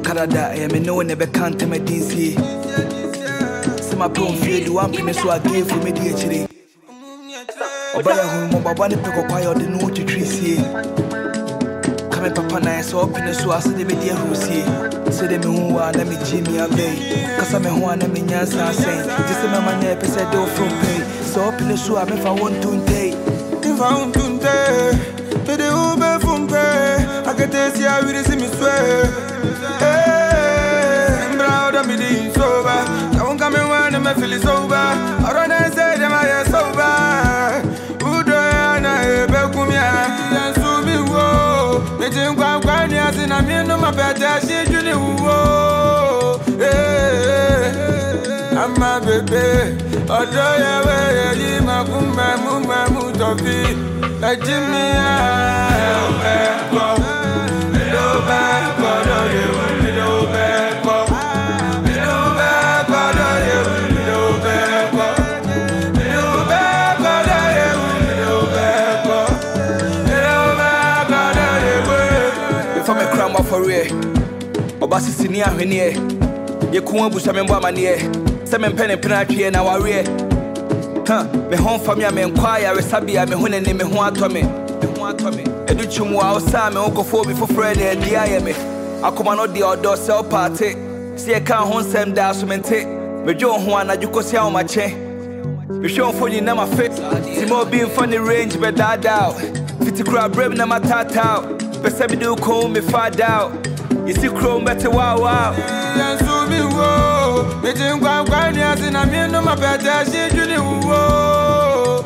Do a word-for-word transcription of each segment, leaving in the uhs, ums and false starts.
Canada, I am no never can't tell me D C. My poem feel the one penny so I gave for me the tree. Obaya home, but one pick up by the note to trees here. Coming papa nice up in the so I said the media who see. Say them who are let me Jimmy Abbey. Cause I'm a one and me Yansa saying, just a man never said do from pay. So up in the so I if I want to day. If I want to day, but the Uber from pay. I get this here with the me swear. Hey, proud of me the sober. Come and I feel sober. I don't say them I sober. Who do I become ya? And so me wo. Me think I'm going to see na me no my better shit you know. Hey, I'm my baby. I do ya way you ma kumba mumba mutofi. Like Jimmy I go. Hello back, go you. Hello back, go. For real, Obasi Sinia Henie, Yakuan Bushamemba Mania, Seven Penny Penatry and our rear. Huh, me home for me, I'm inquire, Resabia, me Hun and me Juan Tommy, me Juan Tommy, Educhum, our Sam, Uncle Phoebe for Freddy and the I M A. I come on the outdoor cell party, see a car home Sam Dassumente, me John Juan, you could see how much. You show for you, never fit. Timo being funny range, but that out. Fifty crab brave, never tat out. But some do call me far out. You see, Chrome better wow wow. And so me wo. Me think I'm going to see na me no my better shit you know.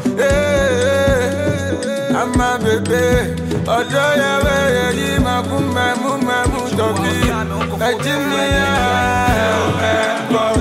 Hey, I'm my baby. Although ya way you ma kumba mumba mutoki. Like Jimmy I